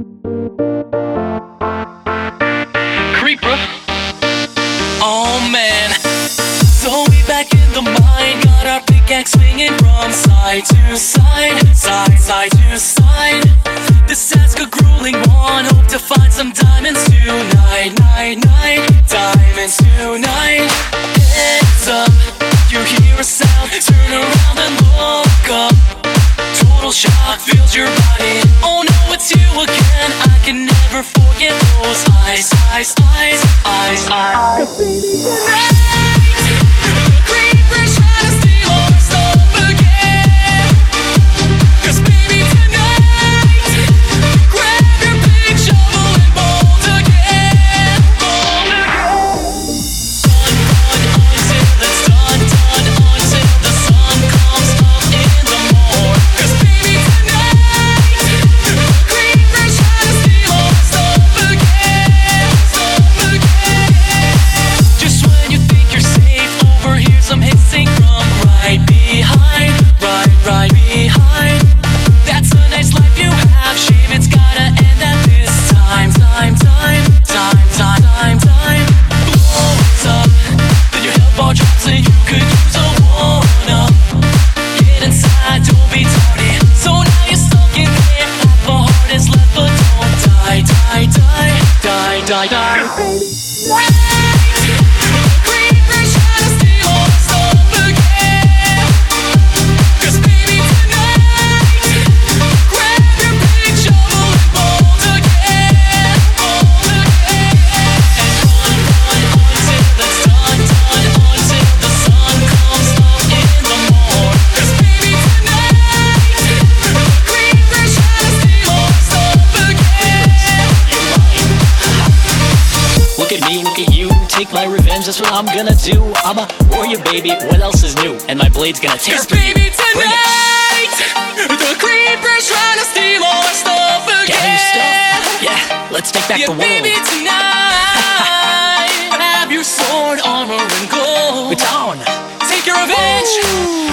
Creeper. Oh man. So we back in the mine, got our pickaxe swinging from side to side, side to side. This task a grueling one, hope to find some diamonds tonight, diamonds tonight. Heads up, you hear a sound, turn around and look up. Total shock fills your body. Oh no, it's you again. I can never forget those eyes. 'Cause baby, tonight the creepers trying to steal our stuff again. 'Cause baby, tonight grab your big shovel and bolt again. Run until it's done until the sun comes up in the morning. 'Cause baby, tonight the creepers trying to steal our stuff again. Just when you think you're safe, overhear some hissing from right behind, right behind. That's a nice life you have, shame it's gotta end at this time. Blows up, then your health bar drops and you could use a one-up. Get inside, don't be tardy. So now you're stuck in there, half a heart is left, but don't die. Creepers trying to steal our stuff again. 'Cause baby, tonight grab your big shovel and bolt again. And run until it's done until the sun comes up in the morning. 'Cause baby, tonight the creepers trying to steal our stuff again. Look at me, look at you, take my revenge, that's what I'm gonna do. I'm a warrior, baby, what else is new? And my blade's gonna tear 'Cause through you. baby, Bring it. tonight the creepers trying to steal our stuff again. Get your stuff? Yeah, let's take back Yeah, the world. baby, tonight have your sword, armor, and gold. It's on. Take your revenge.